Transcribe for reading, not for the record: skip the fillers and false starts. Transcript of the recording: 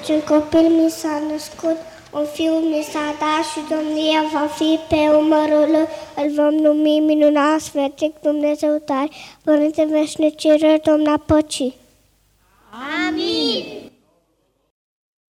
un copil mi s-a născut, un fiu mi s-a dat și domnia va fi pe umărul lui. Îl vom numi minunat, sfârșit Dumnezeu tare, Părinte veșnicii, Domna păcii. Amin.